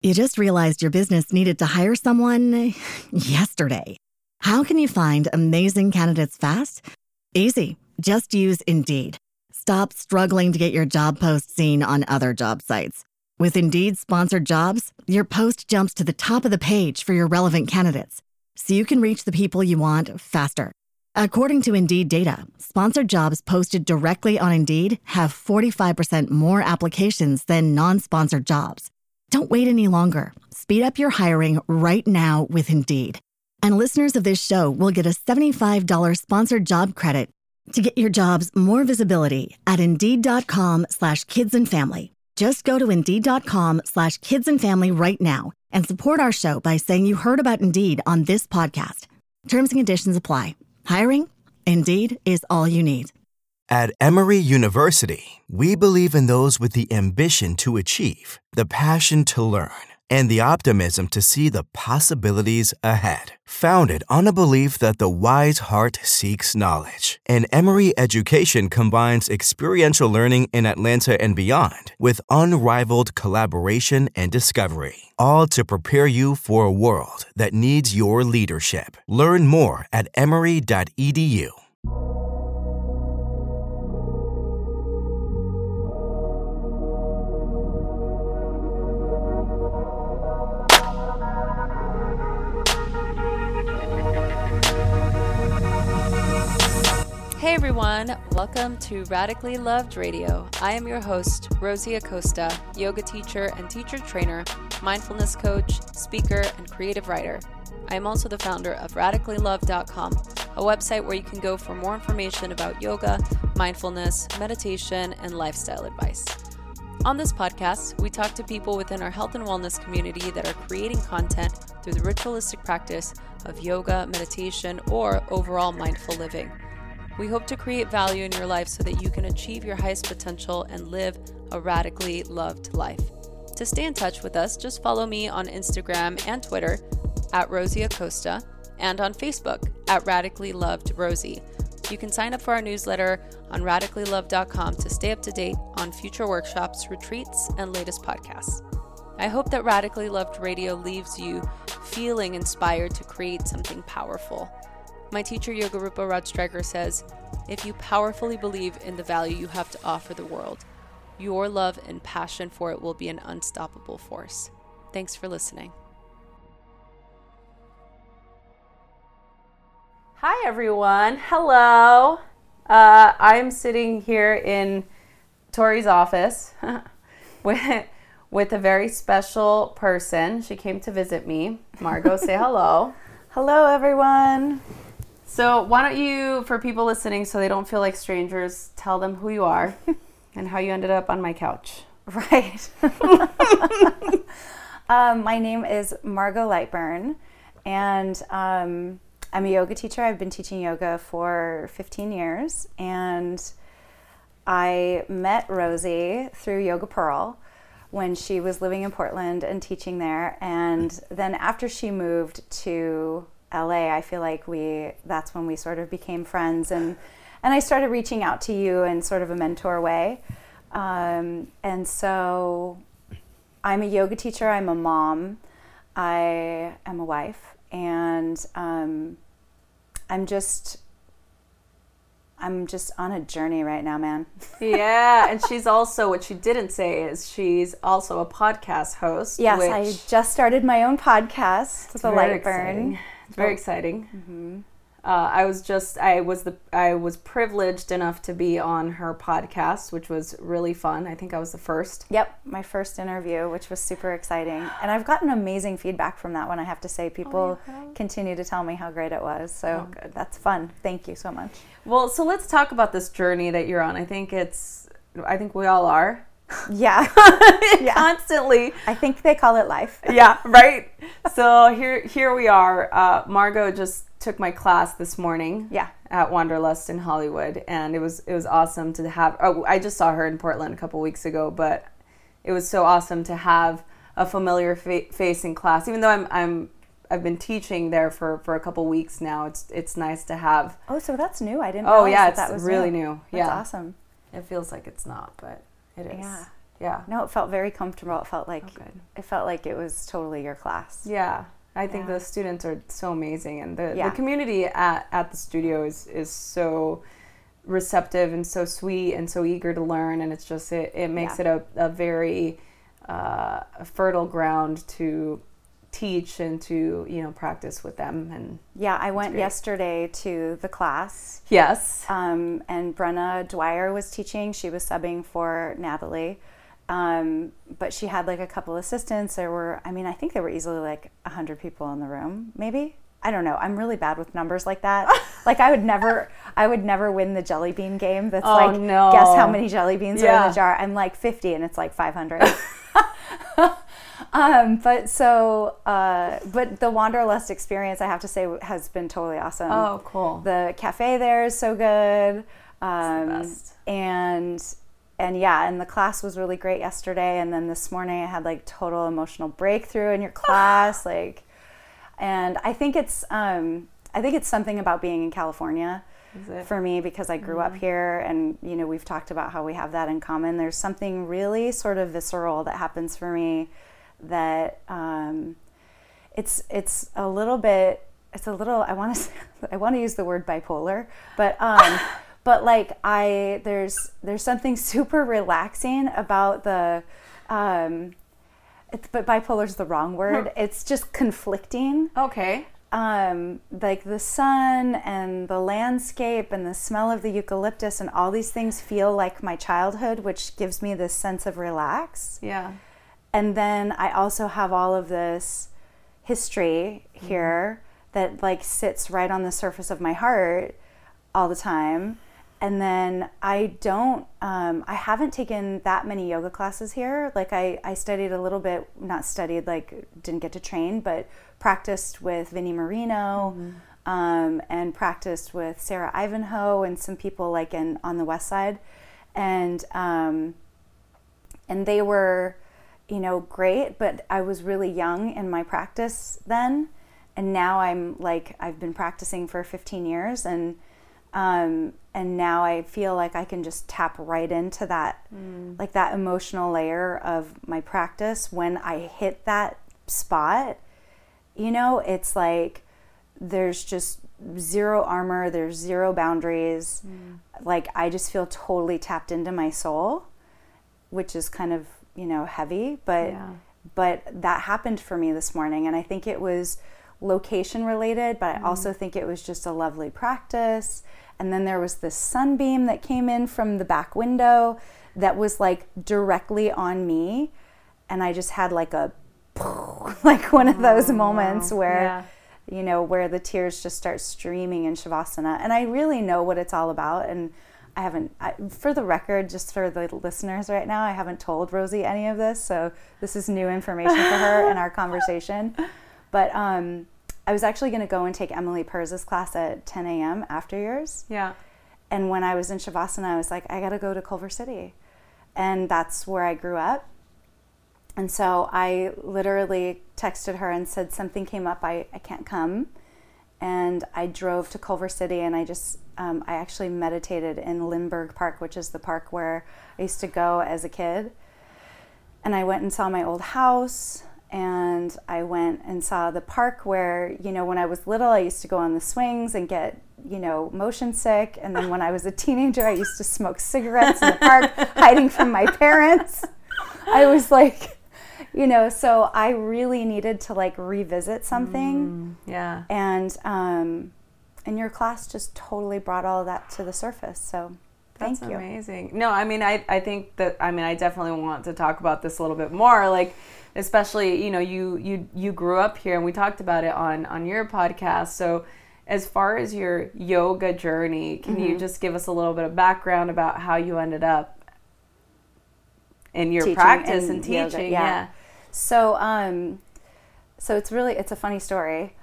You just realized your business needed to hire someone yesterday. How can you find amazing candidates fast? Easy. Just use Indeed. Stop struggling to get your job post seen on other job sites. With Indeed sponsored jobs, your post jumps to the top of the page for your relevant candidates, so you can reach the people you want faster. According to Indeed data, sponsored jobs posted directly on Indeed have 45% more applications than non-sponsored jobs. Don't wait any longer. Speed up your hiring right now with Indeed. And listeners of this show will get a $75 sponsored job credit to get your jobs more visibility at Indeed.com/kidsandfamily. Just go to Indeed.com/kidsandfamily right now and support our show by saying you heard about Indeed on this podcast. Terms and conditions apply. Hiring? Indeed is all you need. At Emory University, we believe in those with the ambition to achieve, the passion to learn, and the optimism to see the possibilities ahead. Founded on a belief that the wise heart seeks knowledge, and Emory education combines experiential learning in Atlanta and beyond with unrivaled collaboration and discovery, all to prepare you for a world that needs your leadership. Learn more at emory.edu. Hey everyone, welcome to Radically Loved Radio. I am your host, Rosie Acosta, yoga teacher and teacher trainer, mindfulness coach, speaker, and creative writer. I am also the founder of RadicallyLoved.com, a website where you can go for more information about yoga, mindfulness, meditation, and lifestyle advice. On this podcast, we talk to people within our health and wellness community that are creating content through the ritualistic practice of yoga, meditation, or overall mindful living. We hope to create value in your life so that you can achieve your highest potential and live a radically loved life. To stay in touch with us, just follow me on Instagram and Twitter at Rosie Acosta and on Facebook at Radically Loved Rosie. You can sign up for our newsletter on RadicallyLoved.com to stay up to date on future workshops, retreats, and latest podcasts. I hope that Radically Loved Radio leaves you feeling inspired to create something powerful. My teacher, Yoga Rupa Raj says, if you powerfully believe in the value you have to offer the world, your love and passion for it will be an unstoppable force. Thanks for listening. Hi, everyone. Hello. I'm sitting here in Tori's office with a very special person. She came to visit me. Margot, say hello. Hello, everyone. So why don't you, for people listening so they don't feel like strangers, tell them who you are and how you ended up on my couch. Right. My name is Margot Lightburn, and I'm a yoga teacher. I've been teaching yoga for 15 years, and I met Rosie through Yoga Pearl when she was living in Portland and teaching there. And then after she moved to LA, I feel like that's when we sort of became friends, and I started reaching out to you in sort of a mentor way. And so I'm a yoga teacher, I'm a mom, I am a wife, and I'm just on a journey right now, man. Yeah, and she's also, what she didn't say is she's also a podcast host. Yes, I just started my own podcast, The Lightburn. It's very exciting. Mm-hmm. I was privileged enough to be on her podcast, which was really fun. I think I was the first. Yep, my first interview, which was super exciting. And I've gotten amazing feedback from that one, I have to say. People continue to tell me how great it was. So that's fun. Thank you so much. Well, so let's talk about this journey that you're on. I think we all are. Yeah. Constantly. I think they call it life. Yeah, right? So here we are. Margot just took my class this morning. Yeah. At Wanderlust in Hollywood, and it was awesome to have. I just saw her in Portland a couple weeks ago, but it was so awesome to have a familiar face in class. Even though I've been teaching there for a couple weeks now. It's nice to have. Oh, so that's new. I didn't realize yeah, that it's was really new. new. Yeah, that's awesome. It feels like it's not, but it is. Yeah. Yeah. No, it felt very comfortable. It felt like it was totally your class. Yeah. I think the students are so amazing, and the community at the studio is so receptive and so sweet and so eager to learn, and it's just it makes it a very fertile ground to teach and to practice with them. And I went yesterday to the class. Yes. And Brenna Dwyer was teaching. She was subbing for Natalie. But she had like a couple assistants. I think there were easily like 100 people in the room, maybe. I don't know. I'm really bad with numbers like that. Like I would never win the jelly bean game. That's guess how many jelly beans are in the jar. I'm like 50 and it's like 500. But the Wanderlust experience, I have to say, has been totally awesome. Oh, cool. The cafe there is so good. It's the best. And the class was really great yesterday. And then this morning I had like total emotional breakthrough in your class. And I think it's something about being in California for me, because I grew up here, and we've talked about how we have that in common. There's something really sort of visceral that happens for me that it's a little I want to use the word bipolar, but but like there's something super relaxing about the but bipolar is the wrong word. It's just conflicting. Okay. Like the sun and the landscape and the smell of the eucalyptus and all these things feel like my childhood, which gives me this sense of relax. Yeah. And then I also have all of this history here that like sits right on the surface of my heart all the time. And then I haven't taken that many yoga classes here. Like I studied a little bit, not studied, like didn't get to train, but practiced with Vinnie Marino, and practiced with Sarah Ivanhoe and some people like on the West Side. And they were, great, but I was really young in my practice then. And now I've been practicing for 15 years, and now I feel like I can just tap right into that, like that emotional layer of my practice. When I hit that spot, it's like there's just zero armor, there's zero boundaries. Like I just feel totally tapped into my soul, which is kind of, heavy, but that happened for me this morning. And I think it was location related, but I also think it was just a lovely practice. And then there was this sunbeam that came in from the back window that was like directly on me. And I just had like like one of those moments where, where the tears just start streaming in Shavasana. And I really know what it's all about. And for the record, just for the listeners right now, I haven't told Rosie any of this. So this is new information for her in our conversation. But I was actually going to go and take Emily Perz's class at 10 a.m. after yours. Yeah. And when I was in Shavasana, I was like, I got to go to Culver City. And that's where I grew up. And so I literally texted her and said, something came up, I can't come. And I drove to Culver City, and I actually meditated in Lindbergh Park, which is the park where I used to go as a kid. And I went and saw my old house, and I went and saw the park where, when I was little, I used to go on the swings and get, motion sick. And then when I was a teenager, I used to smoke cigarettes in the park, hiding from my parents. I was like, so I really needed to like revisit something. Yeah. And your class just totally brought all of that to the surface. So thank you. That's amazing. No, I mean, I think that, I definitely want to talk about this a little bit more. Like, especially, you grew up here, and we talked about it on your podcast. So as far as your yoga journey, can you just give us a little bit of background about how you ended up in your practice and teaching? Yoga, yeah. So it's a funny story.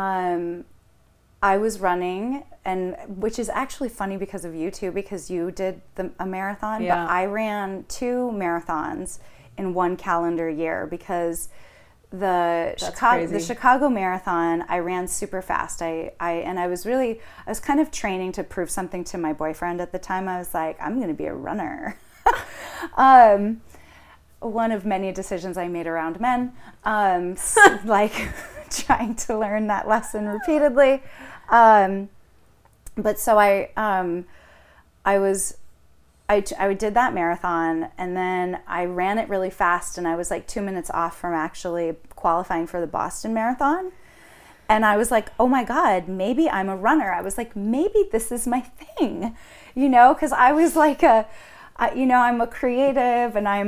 I was running, and which is actually funny because of you too, because you did a marathon, but I ran 2 marathons in one calendar year, because the Chicago Marathon, I ran super fast. I was kind of training to prove something to my boyfriend at the time. I was like, I'm going to be a runner. one of many decisions I made around men, like trying to learn that lesson repeatedly. But so I did that marathon, and then I ran it really fast, and I was like 2 minutes off from actually qualifying for the Boston Marathon. And I was like, oh my God, maybe I'm a runner. I was like, maybe this is my thing, you know, because I was like I'm a creative, and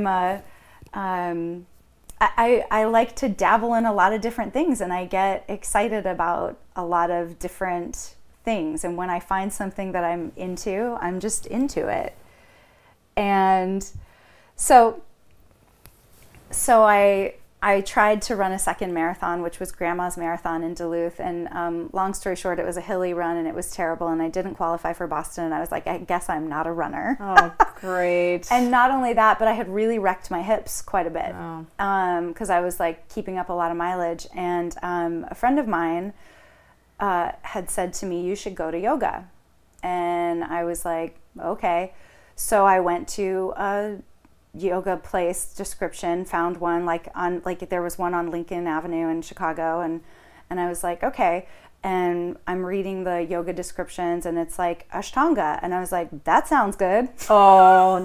I like to dabble in a lot of different things, and I get excited about a lot of different things. And when I find something that I'm into, I'm just into it. And so I tried to run a second marathon, which was Grandma's Marathon in Duluth. And long story short, it was a hilly run, and it was terrible. And I didn't qualify for Boston. And I was like, I guess I'm not a runner. Oh, great. And not only that, but I had really wrecked my hips quite a bit because I was like keeping up a lot of mileage. And a friend of mine had said to me, you should go to yoga. And I was like, okay. So I went to a yoga place description, found one there was one on Lincoln Avenue in Chicago, and I was like, okay. And I'm reading the yoga descriptions, and it's like Ashtanga, and I was like, that sounds good. Oh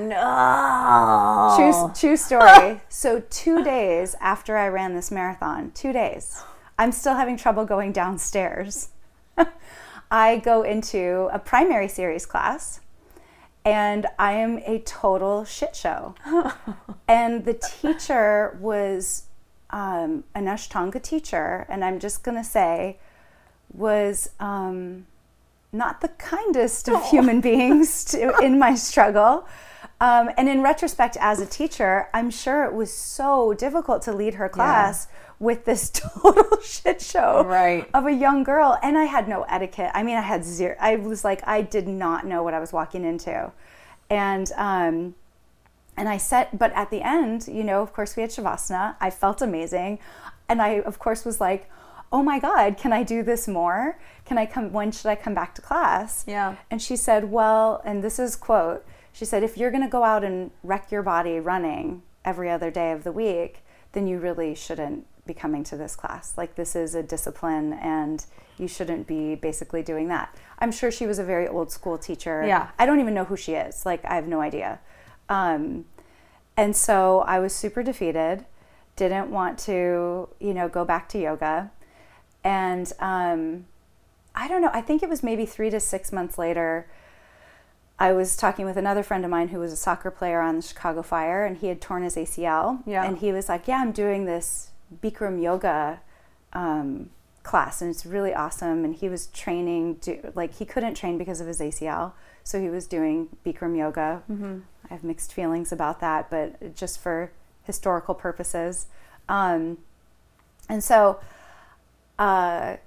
no. True story. So 2 days after I ran this marathon, 2 days, I'm still having trouble going downstairs. I go into a primary series class, and I am a total shit show. And the teacher was an Ashtanga teacher, and I'm just going to say was not the kindest of human beings in my struggle. And in retrospect, as a teacher, I'm sure it was so difficult to lead her class with this total shit show of a young girl. And I had no etiquette. I mean, I had zero. I was like, I did not know what I was walking into. And I said, but at the end, you know, of course we had Shavasana. I felt amazing. And I, of course, was like, oh my God, can I do this more? When should I come back to class? Yeah. And she said, well, and this is quote, she said, if you're going to go out and wreck your body running every other day of the week, then you really shouldn't be coming to this class. Like, this is a discipline, and you shouldn't be basically doing that. I'm sure she was a very old school teacher. Yeah. I don't even know who she is. Like, I have no idea. And so I was super defeated, didn't want to, you know, go back to yoga. And I don't know, I think it was maybe 3 to 6 months later, I was talking with another friend of mine who was a soccer player on the Chicago Fire, and he had torn his ACL. Yeah. And he was like, yeah, I'm doing this Bikram yoga class, and it's really awesome. And he was training, he couldn't train because of his ACL, so he was doing Bikram yoga. Mm-hmm. I have mixed feelings about that, but just for historical purposes. And so I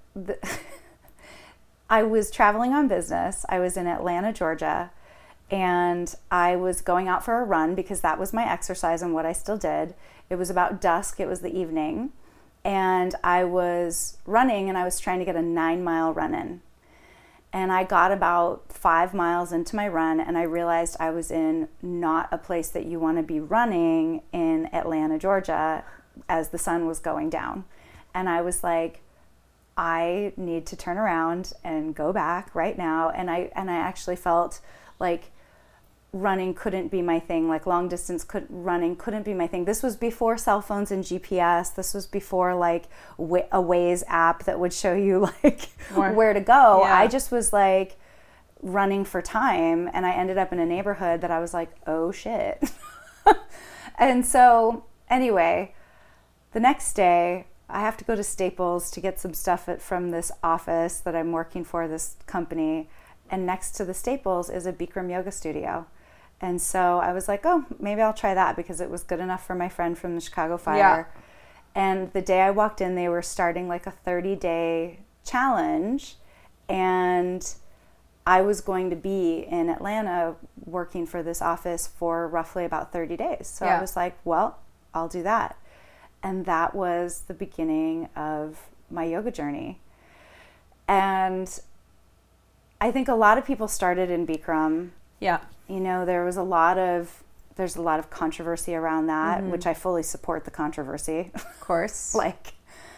was traveling on business. I was in Atlanta, Georgia, and I was going out for a run because that was my exercise and what I still did. It was about dusk. It was the evening. And I was running, and I was trying to get a 9-mile run in. And I got about 5 miles into my run, and I realized I was in not a place that you want to be running in Atlanta, Georgia, as the sun was going down. And I was like, I need to turn around and go back right now. And I actually felt like running couldn't be my thing, like long distance running couldn't be my thing. This was before cell phones and GPS. This was before like a Waze app that would show you like where to go. Yeah. I just was like running for time, and I ended up in a neighborhood that I was like, oh shit. And so anyway, the next day I have to go to Staples to get some stuff from this office that I'm working for, this company. And next to the Staples is a Bikram yoga studio. And so I was like, oh, maybe I'll try that, because it was good enough for my friend from the Chicago Fire. Yeah. And the day I walked in, they were starting like a 30-day challenge. And I was going to be in Atlanta working for this office for roughly about 30 days. So I was like, well, I'll do that. And that was the beginning of my yoga journey. And I think a lot of people started in Bikram. Yeah. You know, there was a lot of there's a lot of controversy around that, which I fully support the controversy. Of course. Like,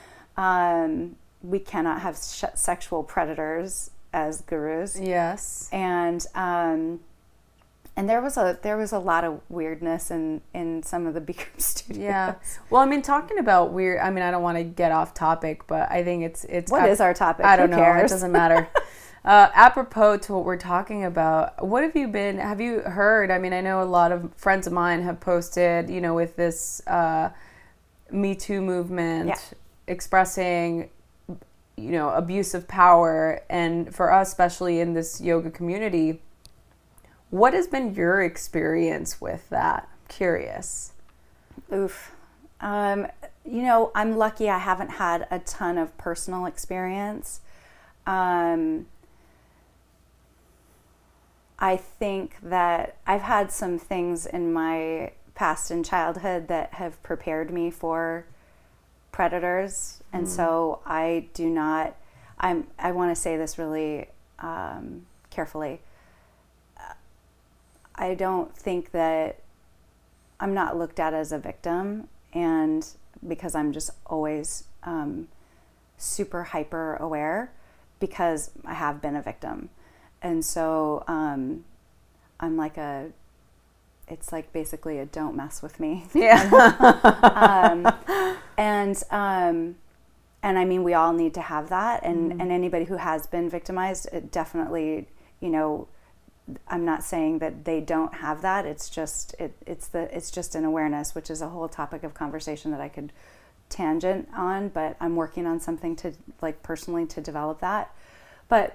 we cannot have sexual predators as gurus. Yes. And there was a lot of weirdness in some of the Bikram studios. Yeah. Well, I mean, talking about weird, I mean, I don't want to get off topic, but I think it's what is our topic? I don't know. Cares? It doesn't matter. Apropos to what we're talking about, what have you heard? I mean, I know a lot of friends of mine have posted, you know, with this Me Too movement, expressing, you know, abuse of power. And for us, especially in this yoga community, what has been your experience with that? Curious. Oof. You know, I'm lucky I haven't had a ton of personal experience. I think that I've had some things in my past and childhood that have prepared me for predators. And so I want to say this really carefully. I don't think that I'm not looked at as a victim, and because I'm just always super hyper aware, because I have been a victim. And so I'm like it's like basically a don't mess with me. Yeah. And I mean, we all need to have that. And anybody who has been victimized, it definitely, you know, I'm not saying that they don't have that. It's just it's just an awareness, which is a whole topic of conversation that I could tangent on, but I'm working on something to, like, personally to develop that. But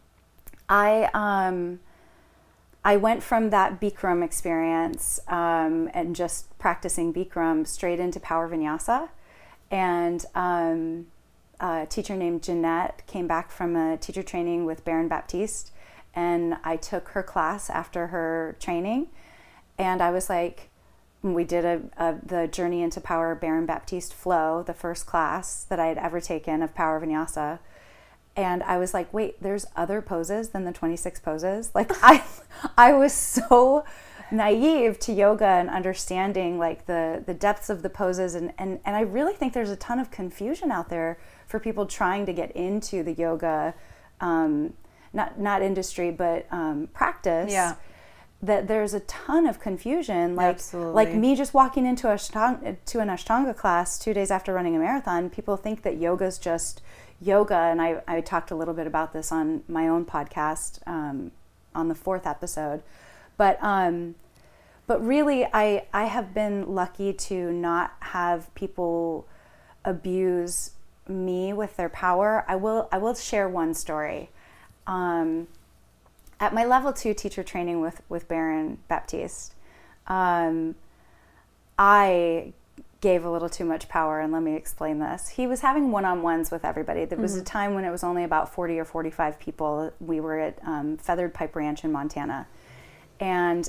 I went from that Bikram experience and just practicing Bikram straight into Power Vinyasa. And a teacher named Jeanette came back from a teacher training with Baron Baptiste, and I took her class after her training. And I was like, we did the Journey into Power Baron Baptiste flow, the first class that I had ever taken of Power Vinyasa. And I was like, wait, there's other poses than the 26 poses? Like, I was so naive to yoga and understanding, like, the depths of the poses. And I really think there's a ton of confusion out there for people trying to get into the yoga, not industry, but practice. Yeah. That there's a ton of confusion. Like, absolutely. Like me just walking into an Ashtanga class 2 days after running a marathon, people think that yoga's just yoga. And I talked a little bit about this on my own podcast on the 4th episode. But really, I have been lucky to not have people abuse me with their power. I will share one story. At my level 2 teacher training with Baron Baptiste, I gave a little too much power, and let me explain this. He was having one-on-ones with everybody. There was a time when it was only about 40 or 45 people. We were at Feathered Pipe Ranch in Montana. And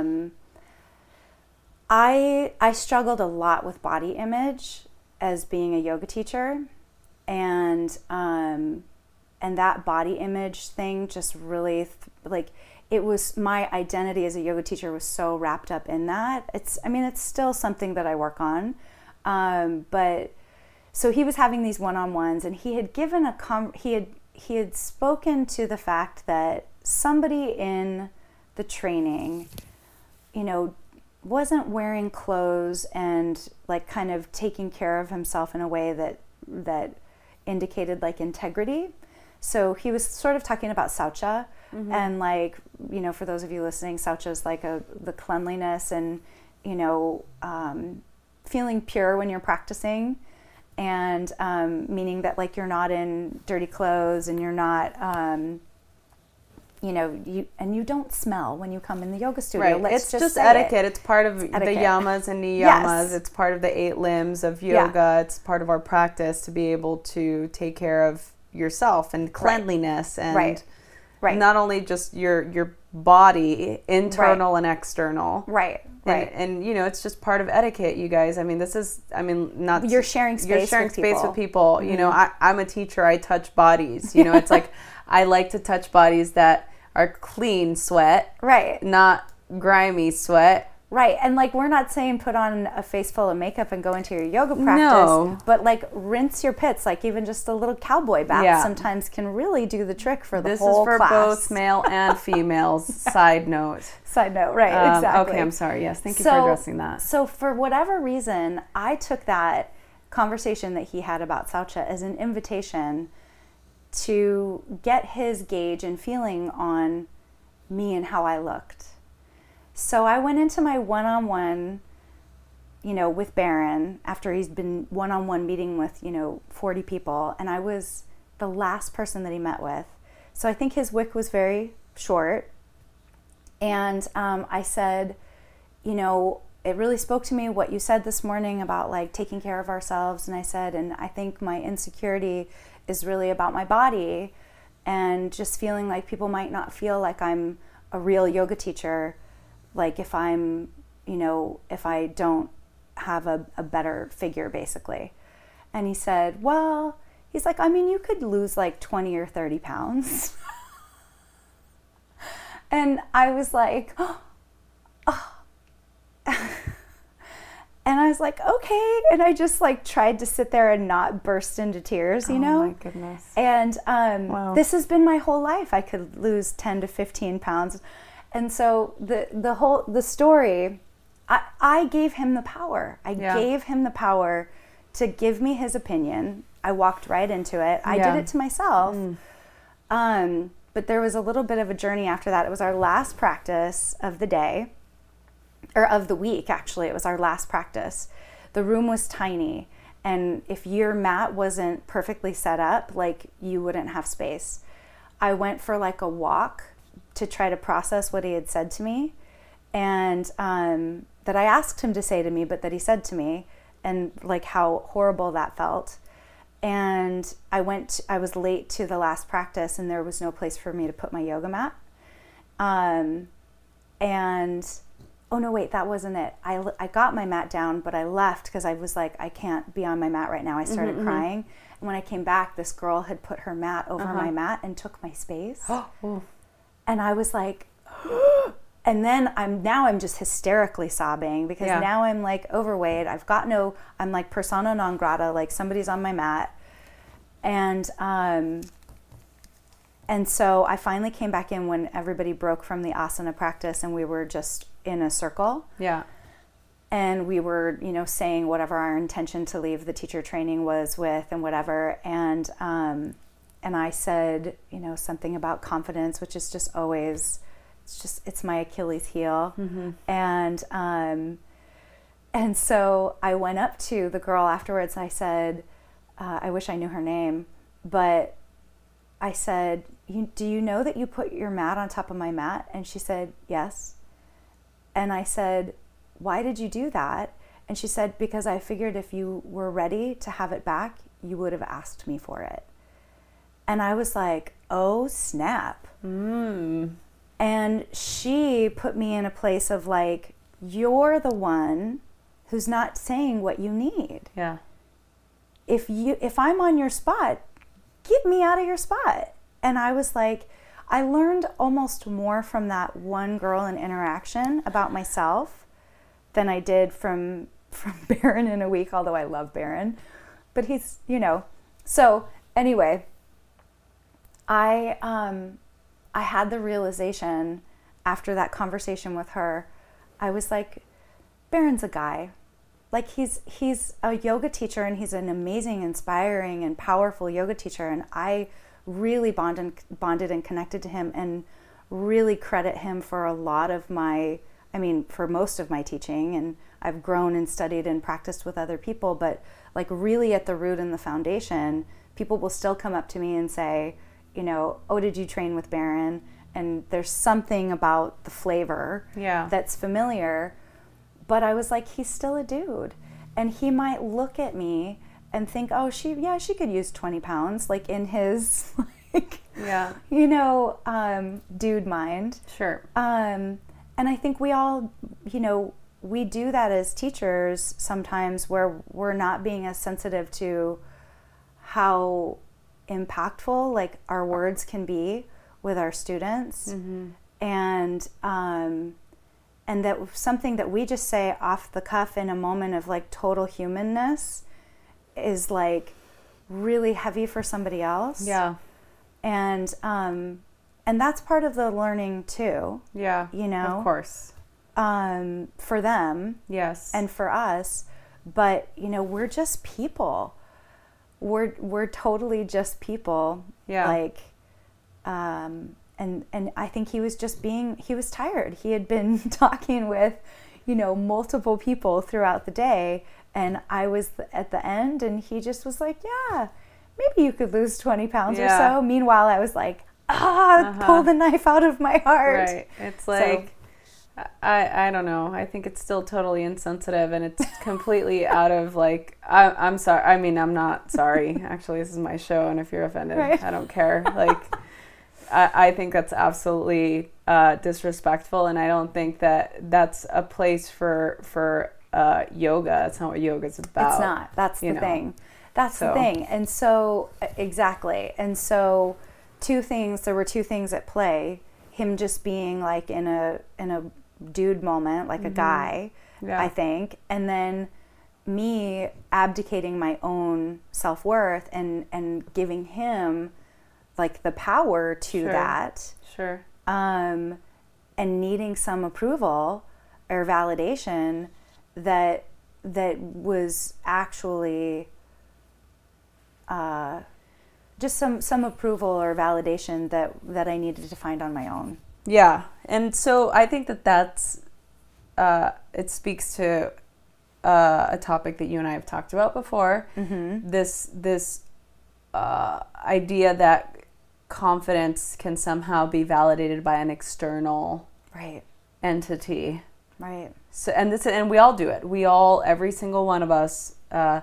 I struggled a lot with body image as being a yoga teacher. And that body image thing just really, it was, my identity as a yoga teacher was so wrapped up in that. It's still something that I work on. But so he was having these one-on-ones, and he had given he had spoken to the fact that somebody in the training, you know, wasn't wearing clothes and, like, kind of taking care of himself in a way that indicated, like, integrity. So he was sort of talking about saucha, and, like, you know, for those of you listening, saucha is like the cleanliness and, you know, feeling pure when you're practicing, and meaning that, like, you're not in dirty clothes and you're not, you know, you don't smell when you come in the yoga studio. Right. It's just etiquette. It's part of the yamas and niyamas. Yes. It's part of the 8 limbs of yoga. Yeah. It's part of our practice to be able to take care of yourself and cleanliness, and right. not only just your body, internal and external. Right. And you know, it's just part of etiquette, you guys. I mean, not you're sharing space with people. Mm-hmm. You know, I'm a teacher. I touch bodies. You know, it's like I like to touch bodies that are clean sweat, right? Not grimy sweat, Right. And like, we're not saying put on a face full of makeup and go into your yoga practice, No. but like rinse your pits. Like even just a little cowboy bath sometimes can really do the trick for the whole class. This is for both male and females. Side note. Side note. Right. Exactly. Okay. I'm sorry. Yes. Thank you for addressing that. So for whatever reason, I took that conversation that he had about Saucha as an invitation to get his gauge and feeling on me and how I looked. So I went into my one-on-one, with Baron after he's been one-on-one meeting with, 40 people. And I was the last person that he met with. So I think his wick was very short. And I said, it really spoke to me what you said this morning about like taking care of ourselves. And I said, and I think my insecurity is really about my body and just feeling like people might not feel like I'm a real yoga teacher. Like if I'm, if I don't have a better figure, basically. And he said, well, he's like, I mean, you could lose like 20 or 30 pounds. And I was like, oh. And I was like, okay. And I just like tried to sit there and not burst into tears, Oh my goodness. And Wow. This has been my whole life. I could lose 10 to 15 pounds. And so the story, I gave him the power. I gave him the power to give me his opinion. I walked right into it. I did it to myself. But there was a little bit of a journey after that. It was our last practice of the day, or of the week, actually. It was our last practice. The room was tiny. And if your mat wasn't perfectly set up, like you wouldn't have space. I went for like a walk to try to process what he had said to me, and that I asked him to say to me, but that he said to me, and like how horrible that felt. And I was late to the last practice, and there was no place for me to put my yoga mat. And oh no, wait, that wasn't it. I got my mat down, but I left because I was like, I can't be on my mat right now. I started crying. And when I came back, this girl had put her mat over my mat and took my space. And I was like, and then I'm just hysterically sobbing because now I'm like overweight. I'm like persona non grata, like somebody's on my mat. And so I finally came back in when everybody broke from the asana practice and we were just in a circle. Yeah. And we were, saying whatever our intention to leave the teacher training was with and whatever. And I said, something about confidence, which is just always, it's my Achilles heel. And so I went up to the girl afterwards and I said, I wish I knew her name, but I said, do you know that you put your mat on top of my mat? And she said, yes. And I said, why did you do that? And she said, because I figured if you were ready to have it back, you would have asked me for it. And I was like, oh, snap. And she put me in a place of like, you're the one who's not saying what you need. Yeah. If I'm on your spot, get me out of your spot. And I was like, I learned almost more from that one girl in interaction about myself than I did from Baron in a week, although I love Baron. But he's, So anyway, I had the realization after that conversation with her. I was like, Baron's a guy. Like he's a yoga teacher and he's an amazing, inspiring, and powerful yoga teacher. And I really bonded and connected to him and really credit him for a lot of for most of my teaching. And I've grown and studied and practiced with other people, but like really at the root and the foundation, people will still come up to me and say, oh, did you train with Baron? And there's something about the flavor that's familiar. But I was like, he's still a dude. And he might look at me and think, oh, she could use 20 pounds, like in his, dude mind. Sure. And I think we all, we do that as teachers sometimes where we're not being as sensitive to how impactful like our words can be with our students. and that something that we just say off the cuff in a moment of like total humanness is like really heavy for somebody else. Yeah. And that's part of the learning too. Yeah. You know, of course. For them. Yes. And for us, but you know, we're just people. We're totally just people. Yeah. Like, and I think he was tired. He had been talking with, you know, multiple people throughout the day, and I was at the end, and he just was like, yeah, maybe you could lose 20 pounds or so. Meanwhile, I was like, pull the knife out of my heart. Right. It's like, I don't know. I think it's still totally insensitive, and it's completely out of like, I'm sorry. I mean, I'm not sorry. Actually, this is my show, and if you're offended, right. I don't care. Like, I think that's absolutely disrespectful, and I don't think that that's a place for yoga. That's not what yoga's about. It's not. That's the thing. That's the thing. And so, exactly. And so, there were two things at play. Him just being like in a dude moment, like a guy, I think. And then me abdicating my own self-worth and giving him like the power to that. Sure. And needing some approval or validation that was actually just some approval or validation that I needed to find on my own. Yeah. And so I think that's it speaks to a topic that you and I have talked about before. Mm-hmm. This idea that confidence can somehow be validated by an external entity. Right. So and we all do it. Every single one of us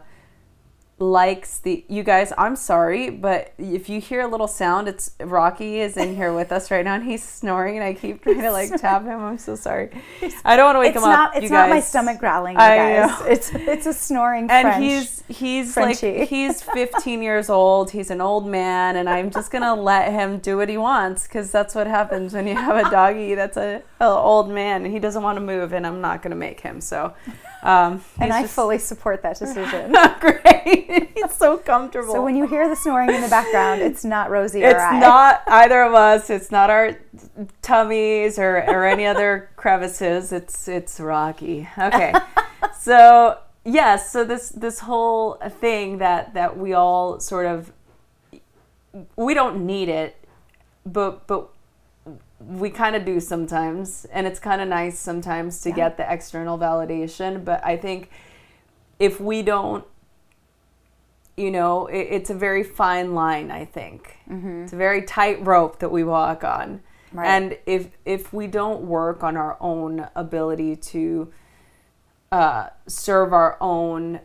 likes you guys, I'm sorry, but if you hear a little sound, it's Rocky is in here with us right now, and he's snoring, and I keep trying to like tap him. I'm so sorry. I don't want to wake him up. It's not my stomach growling, you guys. It's a snoring French. And he's Frenchie. Like he's 15 years old. He's an old man, and I'm just gonna let him do what he wants, because that's what happens when you have a doggy that's an old man, and he doesn't want to move, and I'm not gonna make him. So. And I fully support that decision. Great. He's so comfortable. So when you hear the snoring in the background, it's not Rosie or I. It's not either of us. It's not our tummies or any other crevices. It's Rocky. Okay. So yes, so this whole thing that we all sort of, we don't need it, but we kind of do sometimes, and it's kind of nice sometimes to get the external validation. But I think if we don't, you know, it's a very fine line, I think. Mm-hmm. It's a very tight rope that we walk on. Right. And if we don't work on our own ability to serve our own,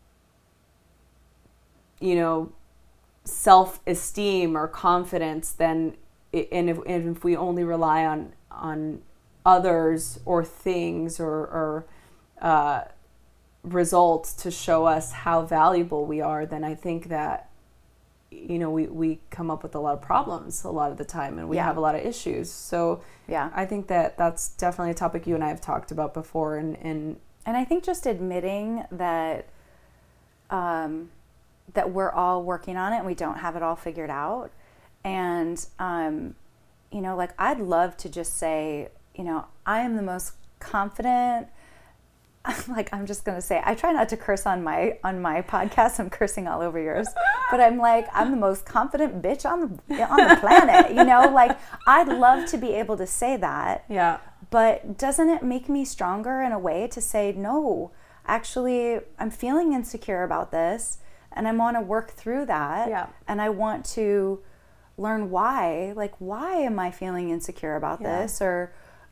you know, self-esteem or confidence, then and if we only rely on others or things or results to show us how valuable we are, then I think that, you know, we come up with a lot of problems a lot of the time, and we have a lot of issues. So I think that's definitely a topic you and I have talked about before, and I think just admitting that that we're all working on it and we don't have it all figured out. And, you know, like I'd love to just say, you know, I am the most confident, like I'm just going to say, I try not to curse on my podcast. I'm cursing all over yours, but I'm like, I'm the most confident bitch on the planet, you know, like I'd love to be able to say that. Yeah. But doesn't it make me stronger in a way to say, no, actually I'm feeling insecure about this and I want to work through that. Yeah. And I want to learn why am I feeling insecure about this, or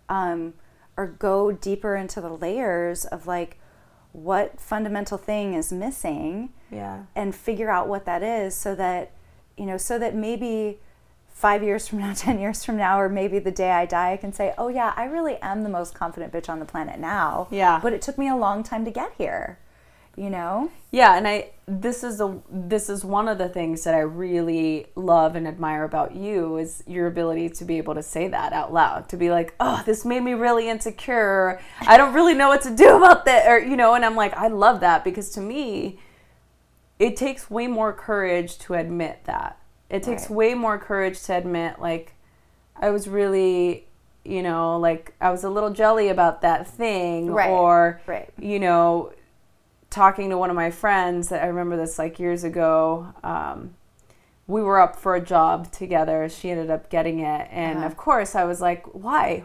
go deeper into the layers of like what fundamental thing is missing, and figure out what that is, so that, you know, so that maybe 5 years from now, 10 years from now, or maybe the day I die, I can say, oh yeah, I really am the most confident bitch on the planet now. Yeah. But it took me a long time to get here. you know? Yeah, and this is one of the things that I really love and admire about you is your ability to be able to say that out loud, to be like, oh, this made me really insecure. I don't really know what to do about that, or and I'm like, I love that, because to me, it takes way more courage to admit that. It takes way more courage to admit, like, I was really, like, I was a little jelly about that thing, or, talking to one of my friends, that I remember this like years ago, we were up for a job together. She ended up getting it. And of course I was like, why?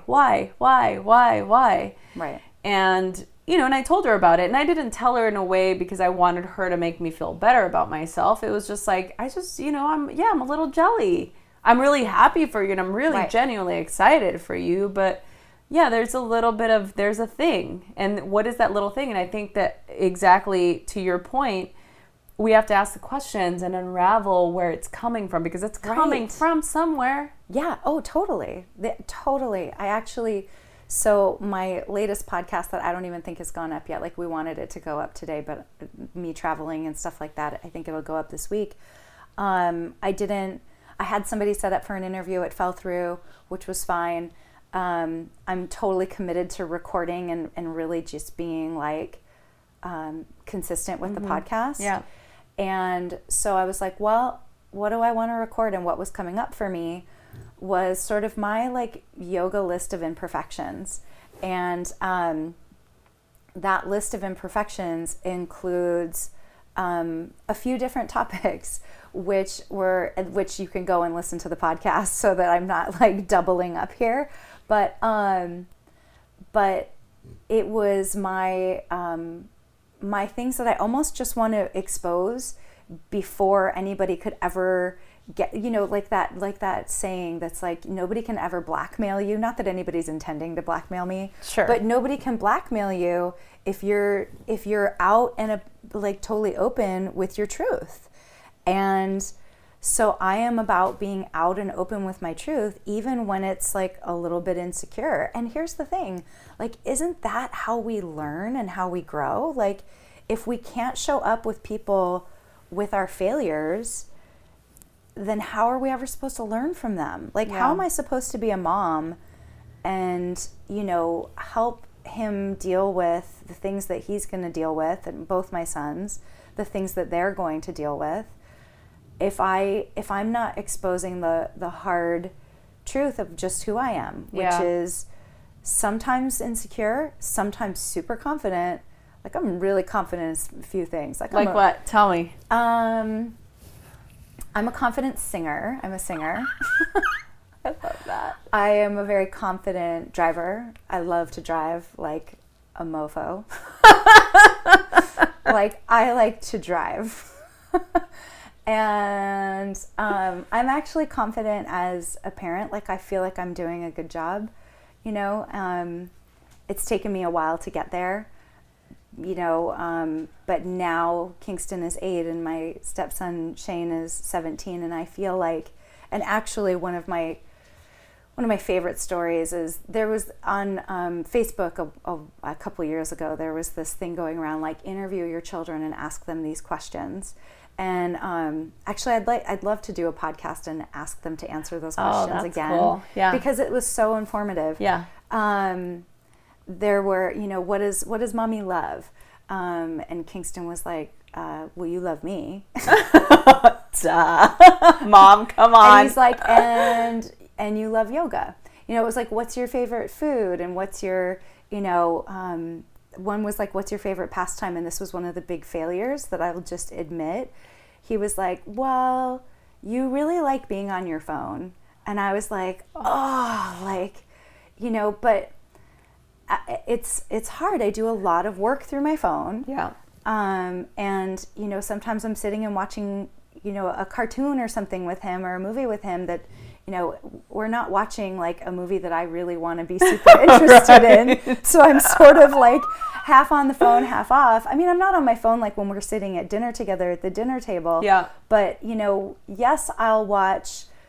Right. And, and I told her about it, and I didn't tell her in a way because I wanted her to make me feel better about myself. It was just like, I'm a little jelly. I'm really happy for you, and I'm really genuinely excited for you. But yeah, there's a thing. And what is that little thing? And I think that exactly to your point, we have to ask the questions and unravel where it's coming from, because it's coming from somewhere. Yeah. Oh, totally. Totally. So my latest podcast that I don't even think has gone up yet, like we wanted it to go up today, but me traveling and stuff like that, I think it'll go up this week. I had somebody set up for an interview. It fell through, which was fine. I'm totally committed to recording and really just being like consistent with the podcast. Yeah. And so I was like, well, what do I want to record? And what was coming up for me was sort of my like yoga list of imperfections. And that list of imperfections includes a few different topics, which you can go and listen to the podcast so that I'm not like doubling up here. But it was my things that I almost just want to expose before anybody could ever get, like that saying that's like, nobody can ever blackmail you. Not that anybody's intending to blackmail me. Sure. But nobody can blackmail you if you're out and like totally open with your truth. And so I am about being out and open with my truth, even when it's like a little bit insecure. And here's the thing, like, isn't that how we learn and how we grow? Like, if we can't show up with people with our failures, then how are we ever supposed to learn from them? Like, how am I supposed to be a mom and, help him deal with the things that he's going to deal with, and both my sons, the things that they're going to deal with, if I'm not exposing the hard truth of just who I am, which is sometimes insecure, sometimes super confident. Like, I'm really confident in a few things. Like what? Tell me. I'm a confident singer. I'm a singer. I love that. I am a very confident driver. I love to drive like a mofo. Like, I like to drive. And I'm actually confident as a parent. Like, I feel like I'm doing a good job. It's taken me a while to get there. But now Kingston is 8 and my stepson Shane is 17, and I feel like, and actually one of my favorite stories is there was on Facebook a couple years ago, there was this thing going around like, interview your children and ask them these questions. And actually, I'd love to do a podcast and ask them to answer those questions again. Cool. Yeah. Because it was so informative. Yeah. There were, what does mommy love? And Kingston was like, will you love me? Duh. Mom, come on. And he's like, and you love yoga. It was like, what's your favorite food? And what's your, one was like, what's your favorite pastime? And this was one of the big failures that I'll just admit. He was like, well, you really like being on your phone. And I was like, oh, like, but it's hard. I do a lot of work through my phone. Yeah. And, sometimes I'm sitting and watching, a cartoon or something with him, or a movie with him that, we're not watching like a movie that I really want to be super interested in. So I'm sort of like half on the phone, half off. I mean, I'm not on my phone like when we're sitting at dinner together at the dinner table. Yeah. But, yes, I'll watch,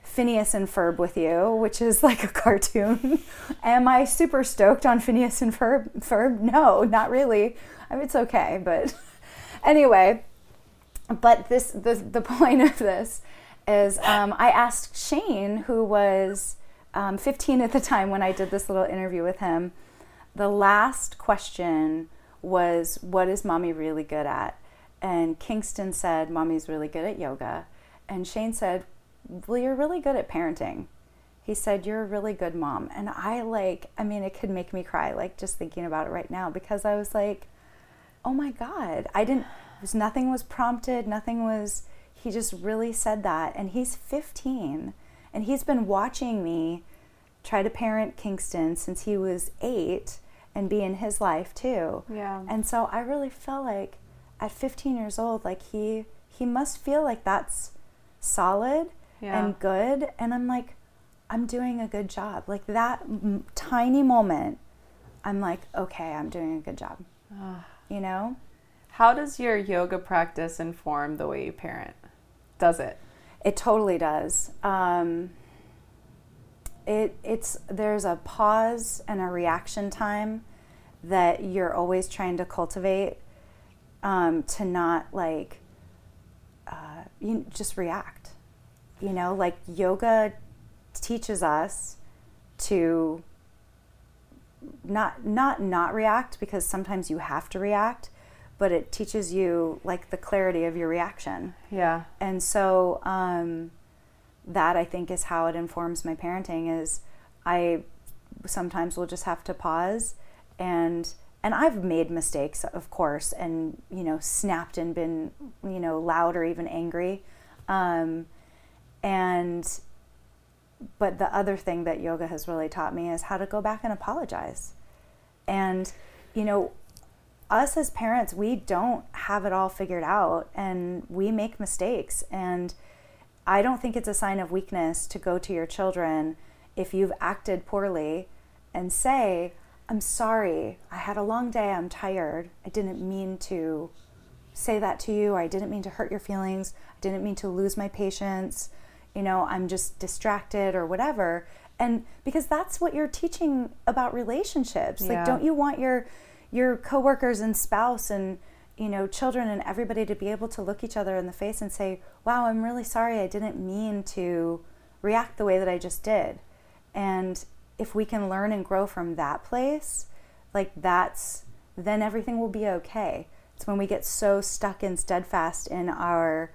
Phineas and Ferb with you, which is like a cartoon. Am I super stoked on Phineas and Ferb? No, not really. I mean, it's okay, but anyway. But the point of this is I asked Shane, who was 15 at the time when I did this little interview with him, the last question was, what is mommy really good at? And Kingston said, mommy's really good at yoga. And Shane said, well, you're really good at parenting. He said, you're a really good mom. And it could make me cry, like just thinking about it right now, because I was like, oh my God, nothing was prompted, he just really said that. And he's 15 and he's been watching me try to parent Kingston since he was 8 and be in his life too. Yeah. And so I really feel like at 15 years old, like he must feel like that's solid and good. And I'm like, I'm doing a good job. Like that tiny moment, I'm like, okay, I'm doing a good job. You know? How does your yoga practice inform the way you parent? Does it? It totally does. There's a pause and a reaction time that you're always trying to cultivate, to not you just react. You know, like yoga teaches us to not react, because sometimes you have to react, but it teaches you like the clarity of your reaction. Yeah. And so that I think is how it informs my parenting, is I sometimes will just have to pause, and I've made mistakes, of course, and snapped and been loud or even angry, but the other thing that yoga has really taught me is how to go back and apologize. And us as parents, we don't have it all figured out, and we make mistakes, and I don't think it's a sign of weakness to go to your children if you've acted poorly and say, I'm sorry, I had a long day, I'm tired, I didn't mean to say that to you, or I didn't mean to hurt your feelings, I didn't mean to lose my patience, I'm just distracted or whatever. And because that's what you're teaching about relationships. Like, don't you want your coworkers and spouse and children and everybody to be able to look each other in the face and say, wow, I'm really sorry, I didn't mean to react the way that I just did. And if we can learn and grow from that place, then everything will be okay. It's when we get so stuck and steadfast in our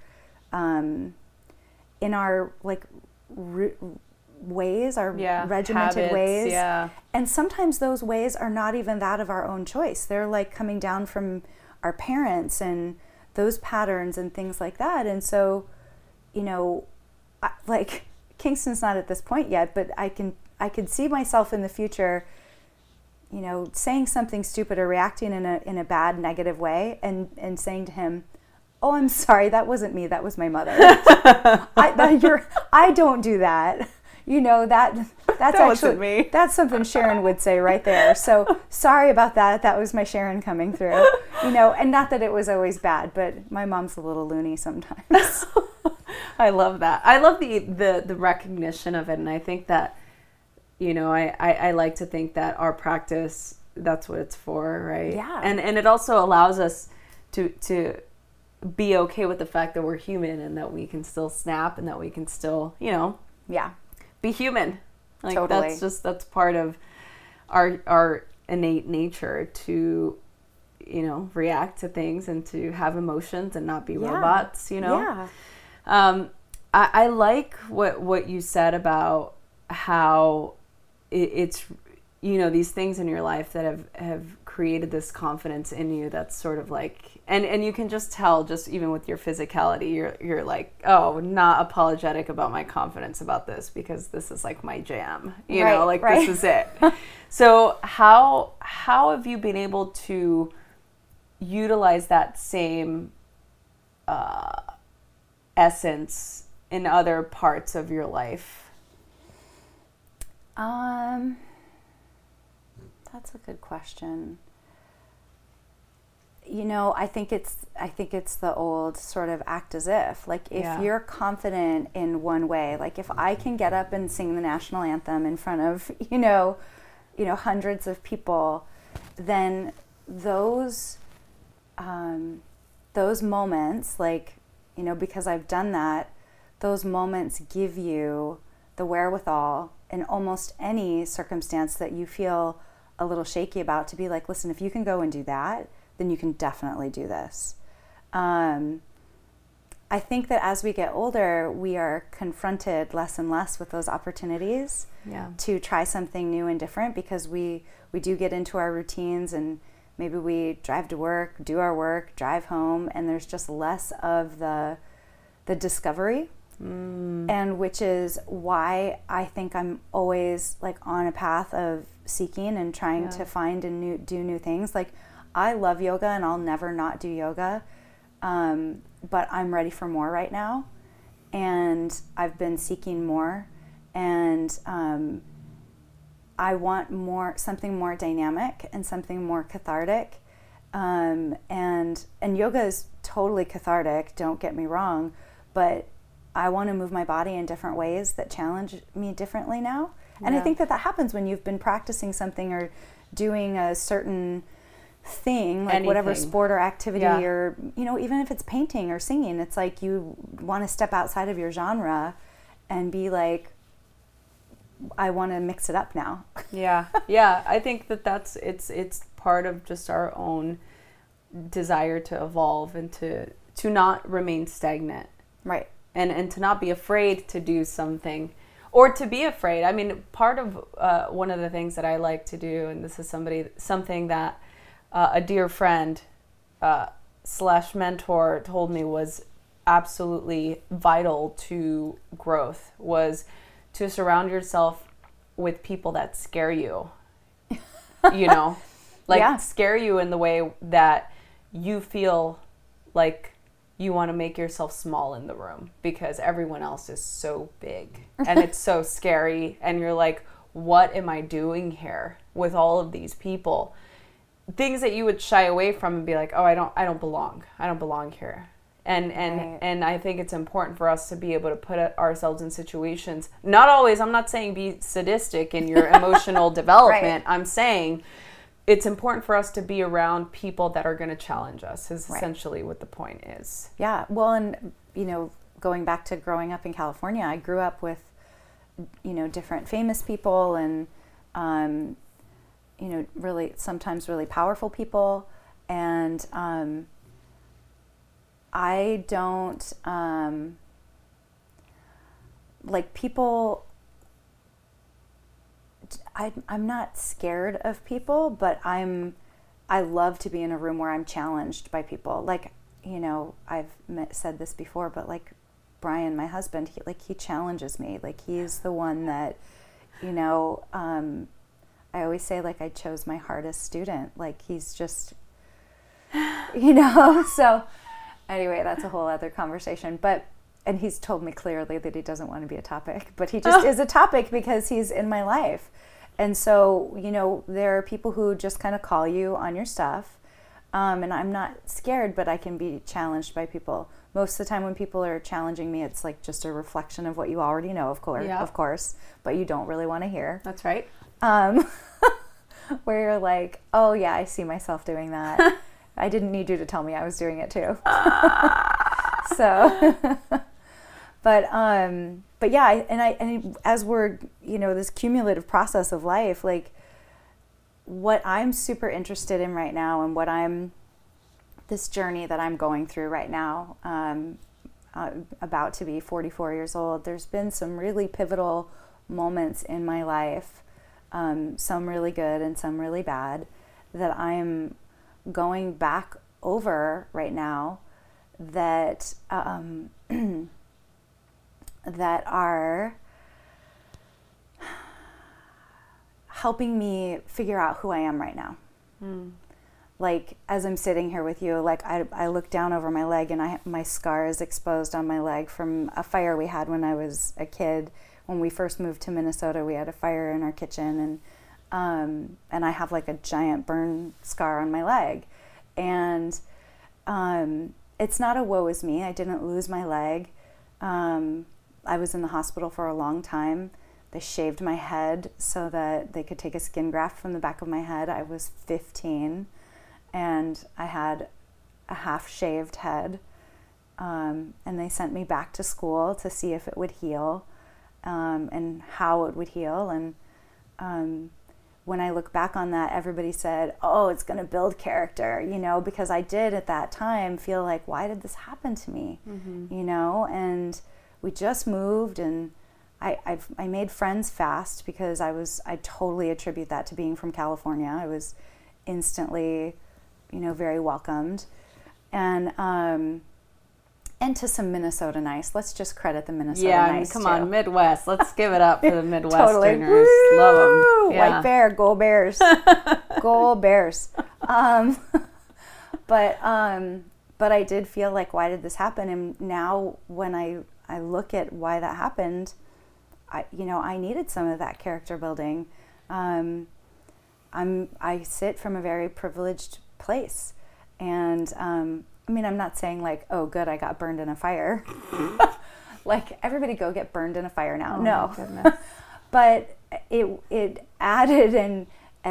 ways, our regimented habits, ways. Yeah. And sometimes those ways are not even that of our own choice. They're like coming down from our parents and those patterns and things like that. And so, Kingston's not at this point yet, but I could see myself in the future, saying something stupid or reacting in a bad, negative way, and saying to him, oh, I'm sorry, that wasn't me, that was my mother. I don't do that. That's that actually wasn't me. That's something Sharon would say right there. So sorry about that. That was my Sharon coming through. And not that it was always bad, but my mom's a little loony sometimes. I love that. I love the recognition of it, and I think that I like to think that our practice, that's what it's for, right? Yeah. And it also allows us to be okay with the fact that we're human and that we can still snap and that we can still, be human. Like, totally. That's part of our innate nature to, react to things and to have emotions and not be robots, Yeah. I like what you said about how it's these things in your life that have created this confidence in you that's sort of like, and you can just tell, just even with your physicality, you're like, oh, not apologetic about my confidence about this, because this is like my jam, right. This is it. So how have you been able to utilize that same essence in other parts of your life? That's a good question. you know, I think it's the old sort of act as if. Like, if you're confident in one way, like if I can get up and sing the national anthem in front of, you know, hundreds of people, then those moments, like, you know, because I've done that, those moments give you the wherewithal in almost any circumstance that you feel a little shaky about, to be like, listen, if you can go and do that, then you can definitely do this. I think that as we get older, we are confronted less and less with those opportunities to try something new and different, because we do get into our routines, and maybe we drive to work, do our work, drive home, and there's just less of the discovery. And which is why I think I'm always like on a path of seeking and trying to find and do new things. Like, I love yoga and I'll never not do yoga, but I'm ready for more right now, and I've been seeking more, and I want something more dynamic and something more cathartic, and yoga is totally cathartic, don't get me wrong, but I want to move my body in different ways that challenge me differently now. And I think that happens when you've been practicing something or doing a certain thing, like whatever sport or activity, or, you know, even if it's painting or singing, it's like you want to step outside of your genre and be like, I want to mix it up now. I think it's part of just our own desire to evolve and to not remain stagnant. Right. And to not be afraid to do something, or to be afraid. I mean, part of one of the things that I like to do, and this is something that a dear friend / mentor told me was absolutely vital to growth, was to surround yourself with people that scare you. You know, like scare you in the way that you feel like you want to make yourself small in the room because everyone else is so big and it's so scary. And you're like, what am I doing here with all of these people? Things that you would shy away from and be like, oh, I don't belong. I don't belong here. And I think it's important for us to be able to put ourselves in situations, not always, I'm not saying be sadistic in your emotional development. I'm saying it's important for us to be around people that are going to challenge us, is essentially what the point is. Yeah. Well, and, you know, going back to growing up in California, I grew up with, you know, different famous people and, you know, sometimes really powerful people. And I don't, like, people... I'm not scared of people, but I love to be in a room where I'm challenged by people. Like, you know, I've said this before, but like Brian, my husband, he challenges me. Like, he's the one that, you know, I always say, like, I chose my hardest student. Like, he's just, you know, so anyway, that's a whole other conversation. And he's told me clearly that he doesn't want to be a topic, but he just is a topic because he's in my life. And so, you know, there are people who just kind of call you on your stuff. And I'm not scared, but I can be challenged by people. Most of the time when people are challenging me, it's like just a reflection of what you already know, of course, but you don't really want to hear. That's right. Where you're like, oh yeah, I see myself doing that. I didn't need you to tell me I was doing it too. So... But yeah, and as we're, you know, this cumulative process of life, like, what I'm super interested in right now, and this journey that I'm going through right now, about to be 44 years old, there's been some really pivotal moments in my life, some really good and some really bad, that I'm going back over right now that, that are helping me figure out who I am right now. Like, as I'm sitting here with you, like, I look down over my leg, and my scar is exposed on my leg from a fire we had when I was a kid. When we first moved to Minnesota, we had a fire in our kitchen, and I have like a giant burn scar on my leg. And it's not a woe is me. I didn't lose my leg. I was in the hospital for a long time. They shaved my head so that they could take a skin graft from the back of my head. I was 15 and I had a half shaved head. And they sent me back to school to see if it would heal, and how it would heal. And when I look back on that, everybody said, oh, it's going to build character, you know, because I did at that time feel like, why did this happen to me? You know, and we just moved, and I made friends fast because I totally attribute that to being from California. I was instantly, you know, very welcomed. And to some Minnesota nice. Let's just credit the Minnesota nice. Come too. on, Midwest. Let's give it up for the Midwesterners. Totally. Love them. Yeah. White Bear, go Bears. Go Bears. But I did feel like, why did this happen? And now when I look at why that happened, I needed some of that character building. I sit from a very privileged place, and I mean, I'm not saying like, oh, good, I got burned in a fire. Like, everybody go get burned in a fire now. Oh, no, my goodness. But it added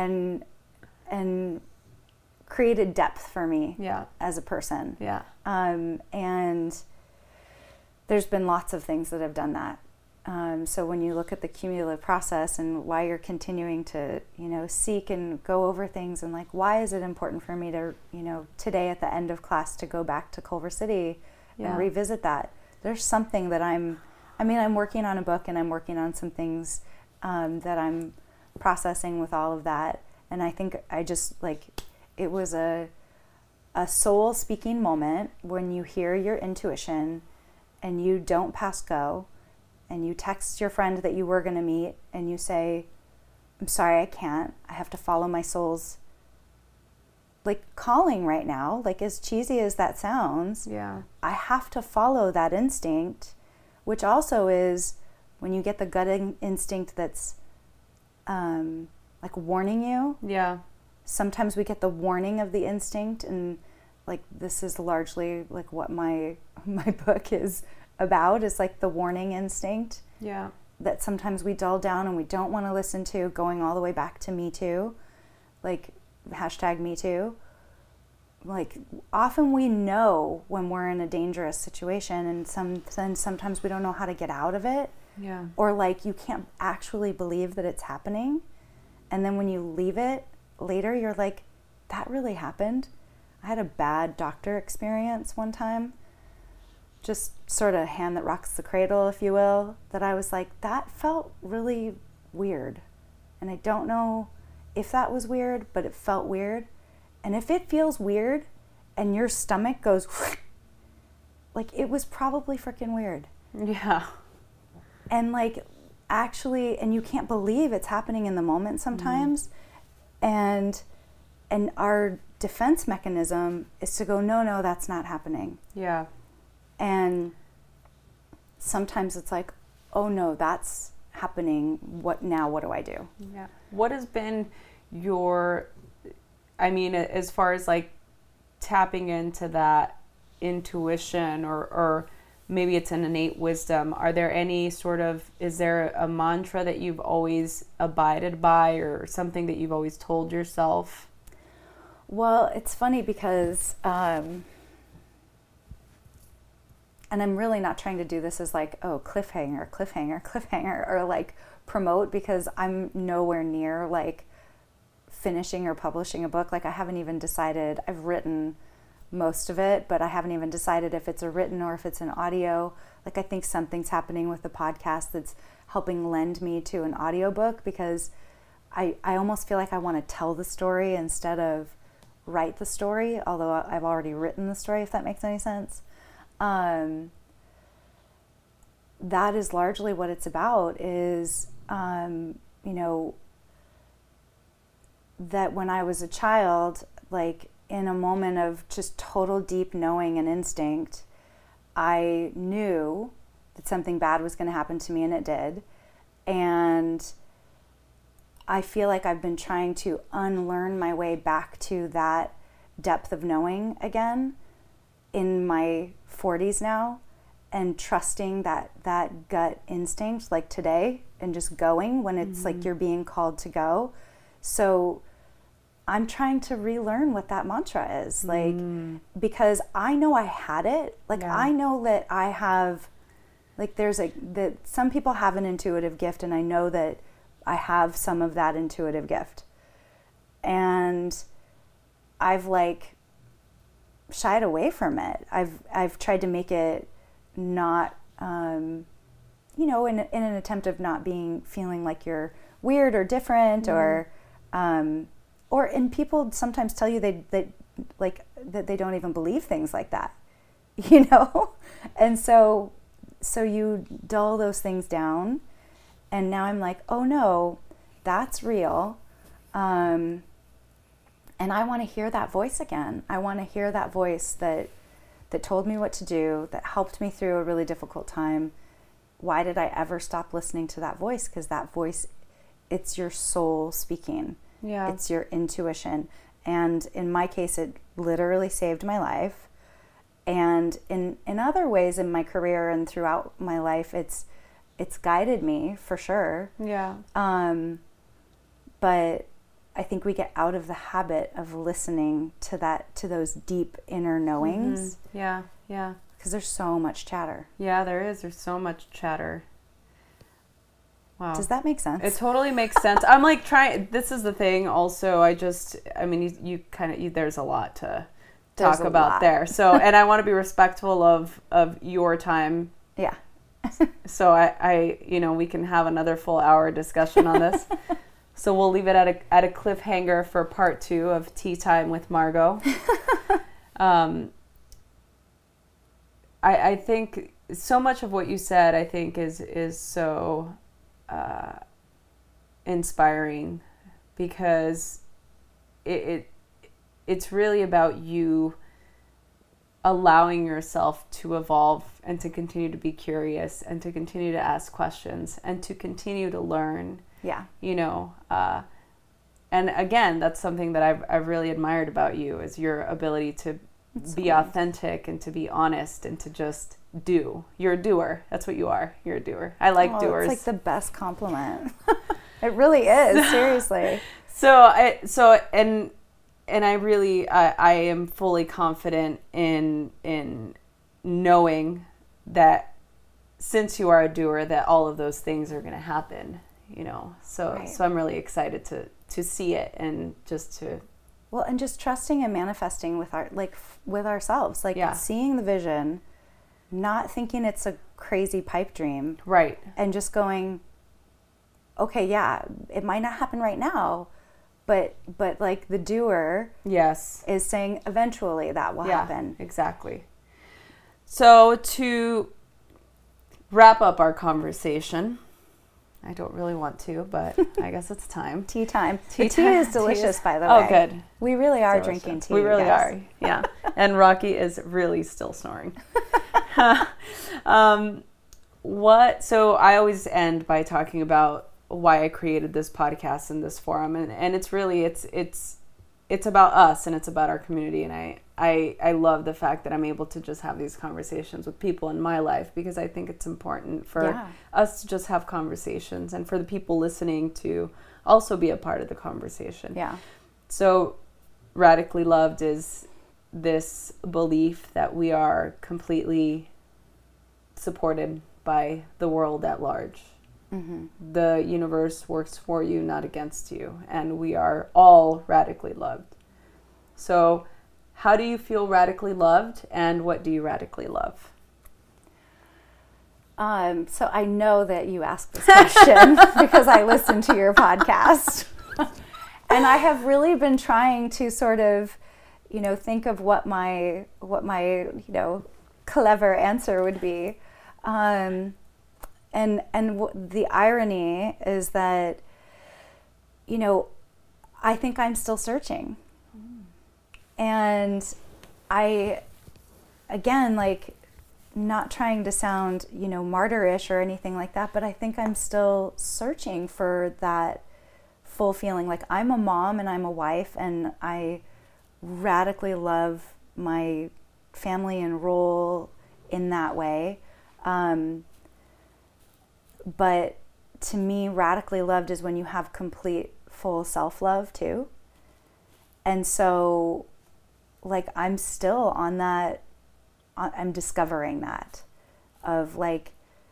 and created depth for me. Yeah. As a person. Yeah. And there's been lots of things that have done that. So when you look at the cumulative process and why you're continuing to, you know, seek and go over things, and like, why is it important for me to, you know, today at the end of class to go back to Culver City and revisit that? There's something that I'm working on a book, and I'm working on some things that I'm processing with all of that. And I think I just, like, it was a soul speaking moment when you hear your intuition and you don't pass go. And you text your friend that you were going to meet, and you say, I'm sorry, I can't. I have to follow my soul's, like, calling right now. Like, as cheesy as that sounds, I have to follow that instinct, which also is when you get the gut instinct that's like warning you. Yeah. Sometimes we get the warning of the instinct, and like, this is largely like what my book is about, is like the warning instinct that sometimes we dull down and we don't want to listen to, going all the way back to Me Too, like #MeToo. Like, often we know when we're in a dangerous situation, and sometimes we don't know how to get out of it, or like, you can't actually believe that it's happening, and then when you leave it later, you're like, that really happened. I had a bad doctor experience one time, just sort of hand that rocks the cradle, if you will, that I was like, that felt really weird. And I don't know if that was weird, but it felt weird. And if it feels weird and your stomach goes, like, it was probably freaking weird. Yeah. And like, actually, and you can't believe it's happening in the moment sometimes. And our defense mechanism is to go, no, that's not happening. Yeah. And sometimes it's like, oh no, that's happening. What now? What do I do? Yeah. What has been as far as like tapping into that intuition, or maybe it's an innate wisdom, are there any is there a mantra that you've always abided by, or something that you've always told yourself? Well, it's funny because, and I'm really not trying to do this as like, oh, cliffhanger, or like promote, because I'm nowhere near like finishing or publishing a book. Like, I haven't even decided. I've written most of it, but I haven't even decided if it's a written or if it's an audio. Like, I think something's happening with the podcast that's helping lend me to an audiobook, because I almost feel like I want to tell the story instead of write the story, although I've already written the story, if that makes any sense. That is largely what it's about, is, that when I was a child, like in a moment of just total deep knowing and instinct, I knew that something bad was going to happen to me, and it did. And I feel like I've been trying to unlearn my way back to that depth of knowing again in my 40s now, and trusting that gut instinct, like today, and just going when it's like you're being called to go. So I'm trying to relearn what that mantra is, like, because I know I had it. Like, I know that I have, like, that some people have an intuitive gift, and I know that I have some of that intuitive gift. And I've, like, shied away from it. I've tried to make it not, in an attempt of not feeling like you're weird or different, or and people sometimes tell you that they don't even believe things like that, and so you dull those things down, and now I'm like, oh no, that's real, and I want to hear that voice again. I want to hear that voice that told me what to do, that helped me through a really difficult time. Why did I ever stop listening to that voice? Because that voice, it's your soul speaking. Yeah. It's your intuition. And in my case, it literally saved my life. And in other ways in my career and throughout my life, it's guided me for sure. Yeah. But I think we get out of the habit of listening to those deep inner knowings. Mm-hmm. Yeah. Yeah. Because there's so much chatter. Yeah, there is. There's so much chatter. Wow. Does that make sense? It totally makes sense. I'm like this is the thing also, you there's a lot to talk about there. So, and I want to be respectful of your time. Yeah. So I we can have another full hour discussion on this. So we'll leave it at a cliffhanger for part 2 of Tea Time with Margot. I think so much of what you said, I think is so inspiring, because it's really about you allowing yourself to evolve and to continue to be curious and to continue to ask questions and to continue to learn. Yeah. And again, that's something that I've really admired about you, is your ability to be authentic and to be honest and to just do. You're a doer. That's what you are. You're a doer. I like doers. It's like the best compliment. It really is. Seriously. I really, I am fully confident in knowing that since you are a doer, that all of those things are going to happen, So, right. So I'm really excited to see it and just to. Well, and just trusting and manifesting with ourselves, seeing the vision, not thinking it's a crazy pipe dream. Right. And just going, okay, yeah, it might not happen right now, but like the doer, yes, is saying eventually that will happen. Exactly. So to wrap up our conversation, I don't really want to, but I guess it's time. Tea time. The tea is delicious, by the way. Oh, good. We really are drinking tea. We really are, yeah. And Rocky is really still snoring. So I always end by talking about why I created this podcast and this forum, and it's really it's about us and it's about our community, and I love the fact that I'm able to just have these conversations with people in my life, because I think it's important for us to just have conversations and for the people listening to also be a part of the conversation. Yeah. So Radically Loved is this belief that we are completely supported by the world at large. Mm-hmm. The universe works for you, not against you, and we are all radically loved. So how do you feel radically loved, and what do you radically love? So I know that you asked this question because I listened to your podcast. And I have really been trying to sort of, think of what my clever answer would be. And the irony is that, I think I'm still searching. And I, again, not trying to sound, martyrish or anything like that, but I think I'm still searching for that full feeling. Like, I'm a mom and I'm a wife, and I radically love my family and role in that way. But to me, radically loved is when you have complete, full self-love too. And so, like, I'm still on that, I'm discovering that of like,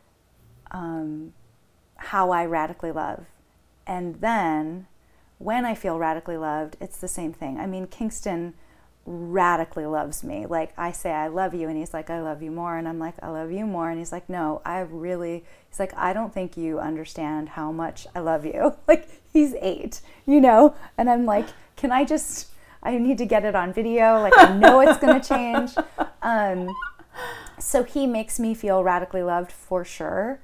how I radically love. And then when I feel radically loved, it's the same thing. I mean, Kingston radically loves me. Like, I say, I love you, and he's like, I love you more. And I'm like, I love you more. And he's like, no, he's like, I don't think you understand how much I love you. Like, he's 8, you know? And I'm like, I need to get it on video. Like, I know it's going to change. So he makes me feel radically loved for sure.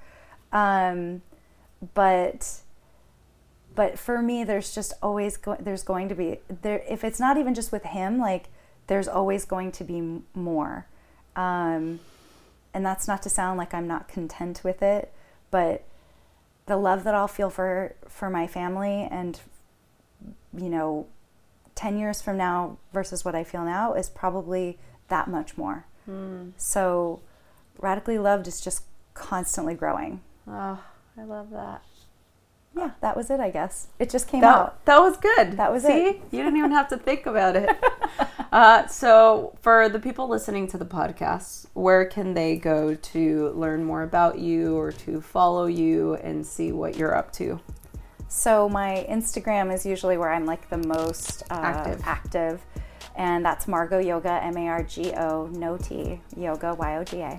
But for me, there's just always there's going to be there. If it's not even just with him, like, there's always going to be more. And that's not to sound like I'm not content with it, but the love that I'll feel for my family, and, you know, 10 years from now versus what I feel now is probably that much more. So radically loved is just constantly growing. Oh, I love that. Yeah, that was it, I guess. It just came out. That was good. That was See? it. You didn't even have to think about it. So for the people listening to the podcast, where can they go to learn more about you or to follow you and see what you're up to? So my Instagram is usually where I'm like the most active. And that's Margo Yoga, Margo, no T, Yoga, Yoga.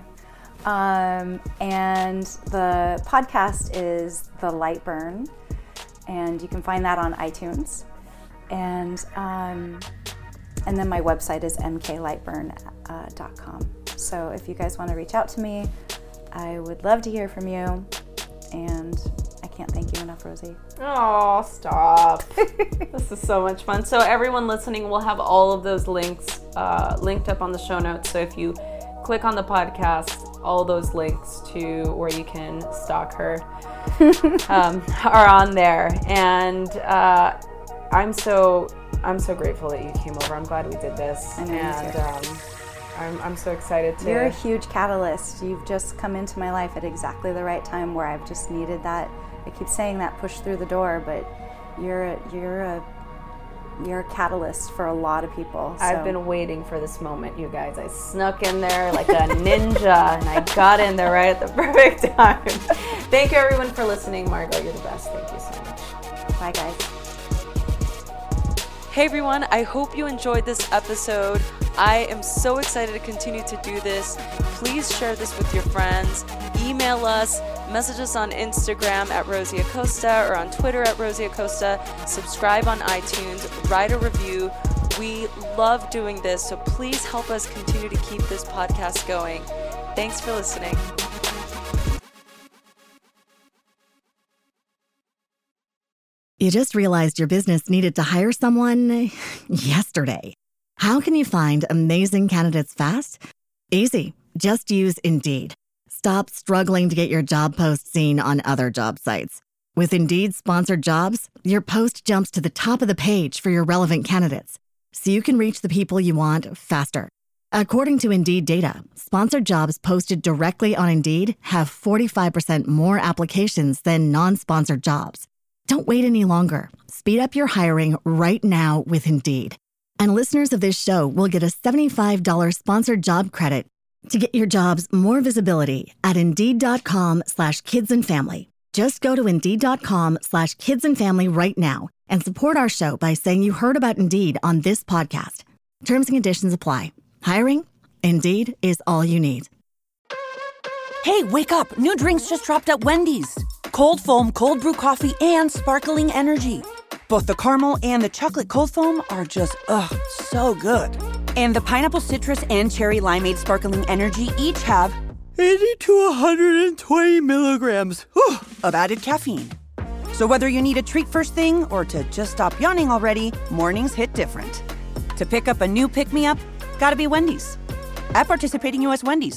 And the podcast is The Light Burn, and you can find that on iTunes. And then my website is mklightburn.com. So if you guys want to reach out to me, I would love to hear from you. And I can't thank you enough, Rosie. Oh, stop. This is so much fun. So everyone listening, we'll have all of those links linked up on the show notes. So if you click on the podcast, all those links to where you can stalk her are on there. And I'm so grateful that you came over. I'm glad we did this. I know, and I'm so excited to. You're a huge catalyst. You've just come into my life at exactly the right time where I've just needed that. I keep saying that push through the door, but you're a catalyst for a lot of people. So. I've been waiting for this moment, you guys. I snuck in there like a ninja, and I got in there right at the perfect time. Thank you, everyone, for listening. Margo, you're the best. Thank you so much. Bye, guys. Hey, everyone. I hope you enjoyed this episode. I am so excited to continue to do this. Please share this with your friends. Email us. Message us on Instagram at Rosie Acosta or on Twitter at Rosie Acosta. Subscribe on iTunes. Write a review. We love doing this, so please help us continue to keep this podcast going. Thanks for listening. You just realized your business needed to hire someone yesterday. How can you find amazing candidates fast? Easy. Just use Indeed. Stop struggling to get your job post seen on other job sites. With Indeed sponsored jobs, your post jumps to the top of the page for your relevant candidates, so you can reach the people you want faster. According to Indeed data, sponsored jobs posted directly on Indeed have 45% more applications than non-sponsored jobs. Don't wait any longer. Speed up your hiring right now with Indeed. And listeners of this show will get a $75 sponsored job credit to get your jobs more visibility at Indeed.com/kidsandfamily. Just go to Indeed.com/kidsandfamily right now and support our show by saying you heard about Indeed on this podcast. Terms and conditions apply. Hiring? Indeed is all you need. Hey, wake up. New drinks just dropped at Wendy's. Cold foam, cold brew coffee, and sparkling energy. Both the caramel and the chocolate cold foam are just, so good. And the pineapple citrus and cherry limeade sparkling energy each have 80 to 120 milligrams of added caffeine. So whether you need a treat first thing or to just stop yawning already, mornings hit different. To pick up a new pick-me-up, gotta be Wendy's. At participating U.S. Wendy's.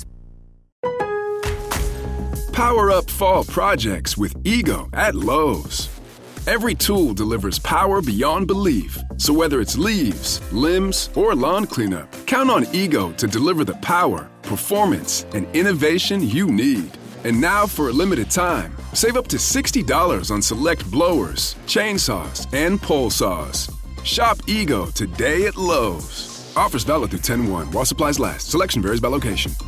Power up fall projects with Ego at Lowe's. Every tool delivers power beyond belief. So whether it's leaves, limbs, or lawn cleanup, count on Ego to deliver the power, performance, and innovation you need. And now for a limited time, save up to $60 on select blowers, chainsaws, and pole saws. Shop Ego today at Lowe's. Offers valid through 10/1 while supplies last. Selection varies by location.